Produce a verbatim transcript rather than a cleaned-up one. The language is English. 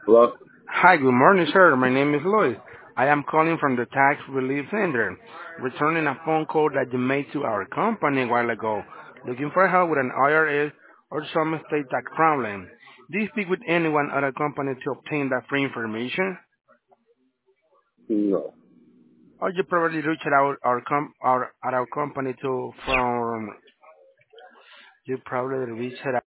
Hello? Hi, good morning, sir. My name is Lois. I am calling from the Tax Relief Center, returning a phone call that you made to our company a while ago, looking for help with an I R S or some state tax problem. Do you speak with anyone at our company to obtain that free information? No. Or you probably reached out our com- our at our company to from you probably reached out